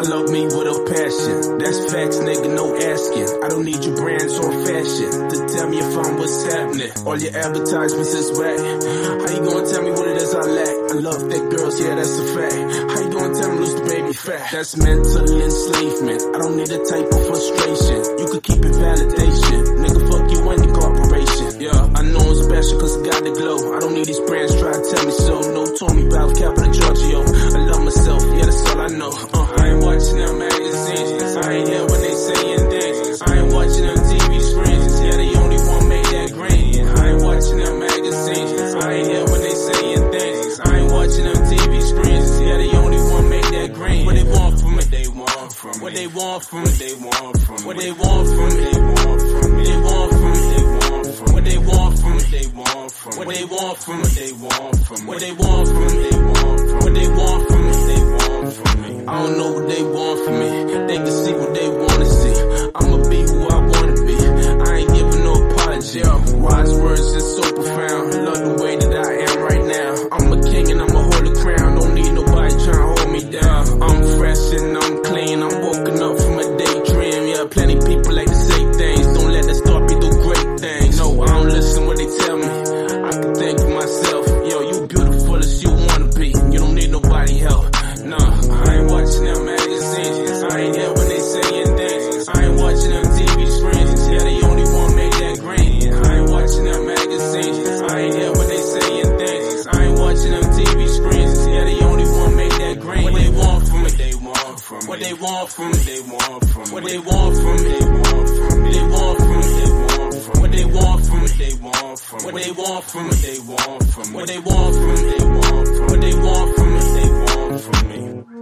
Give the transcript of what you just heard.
love me with a passion. That's facts, nigga, no asking. I don't need your brands or fashion to tell me if I'm what's happening. All your advertisements is whack. How you gonna tell me what it is I lack? I love thick girls, yeah, that's a fact. How you gonna tell me lose the baby fat? That's mental enslavement. I don't need a type of frustration. You could keep it validation. Nigga, fuck you and your corporation. Yeah, I know I'm special cause I got the glow. I don't need these brands try to tell me so. No Tommy Valve, Capital Giorgio. I love myself, yeah, that's all I know. I ain't watching them magazines. I ain't here when they saying things. I ain't watching them TV screens. Yeah, they only one made that green. I ain't watching them magazines. I ain't here when they saying things. I ain't watching them TV screens. Yeah, they only one made that green. What they want from me? They want from me. What they want from me? They want from me. What they want from me? They want from me. They want from me. They want from me. What they want from me? They want from me. What they want from me? They want from me. What they want from me? They want from me. What they want from me? They want from me. I don't know what they want from me. They can see what they wanna see. I'ma be who I wanna be. I ain't giving no apology. Wise words is so profound. Love the way that I am right now. I'm a king and I'ma hold the crown. Don't need nobody trying to hold me down. I'm fresh and I'm clean. I'm woken up from a daydream. Yeah, plenty people like to say things. Don't let that stop you do great things. No, I don't listen what they tell me. I can think of myself. Yo, you beautiful as you wanna be. You don't need nobody help. Nah, I ain't watching them magazines. I ain't here when they saying things. I ain't watching them TV screens. Yeah, they only one made that green. I ain't watching them magazines. I ain't here when they saying things. I ain't watching them TV screens. Yeah, they only one made that green. What they want from me? They want from me. What they want from me? They want from me. What they want from me? They want from me. They want from me. They want from me. What they want from me? They want from me. What they want from me? They want from me. What they want from me? They want from me. What they want from me? They want from me.